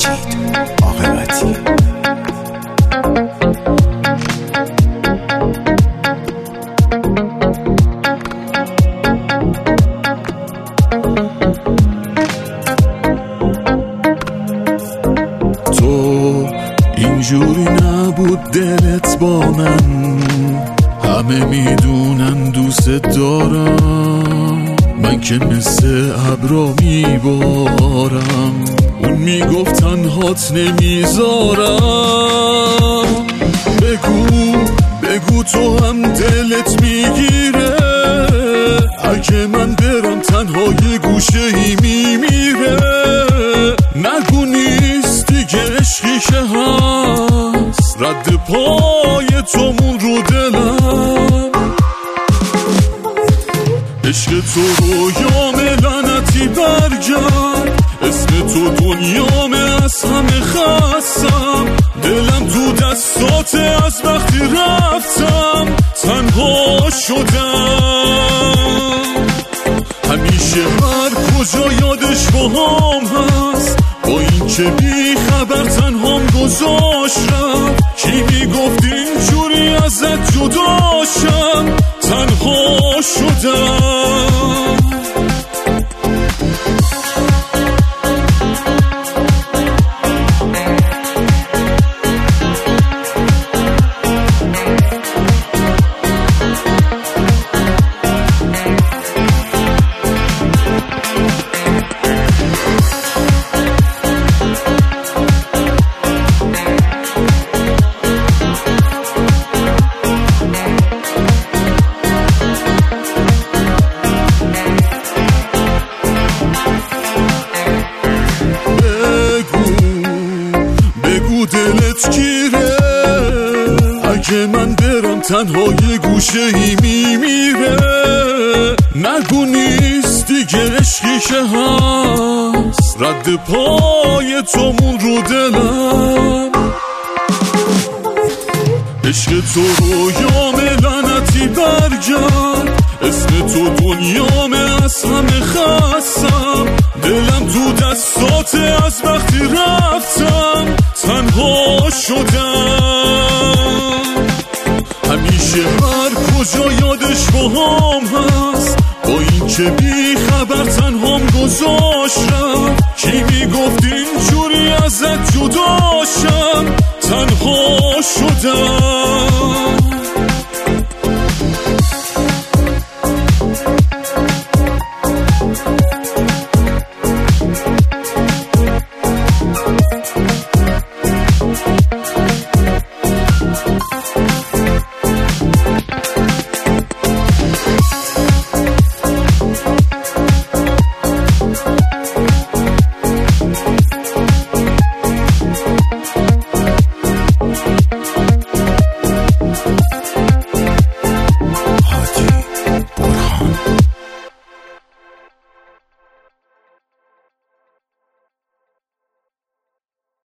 مجید عاقبتی. تو اینجوری نبود دلت با من، همه میدونن دوست دارم، من که مثل ابرا میبارم، اون میگفت تنهات نمیذارم. بگو تو هم دلت میگیره، اگه من برم تنها یه گوشه ای میمیره. نگو نیست دیگه عشقی که هست، رد پای تو مون رو دلم. عشق تو رویام لعنتی برگرد، اسم تو دنیامه از همه خستم، دلم تو دستات از وقتی رفتم تنها شدم. همیشه هر کجا یادش با هم هست، با این که بی خبر تنهام گذاشت رفت. کی میگفت اینجوری ازت جداشم، تنها شدم. دلت گیره، اگه من برم تنها یه گوشه ای میمیره. نگو نیست دیگه عشقی که هست، رد پای تو مون رو دلم. عشق تو رویام لعنتی برگرد، اسم تو دنیامه از همه خستم، دلم تو دستات از وقتی رفتم تنها شدم. همیشه هر کجا یادش با هم هست، با این که بی خبر تنهام گذاشت رفت. کی میگفت اینجوری ازت جداشم، تنها شدم.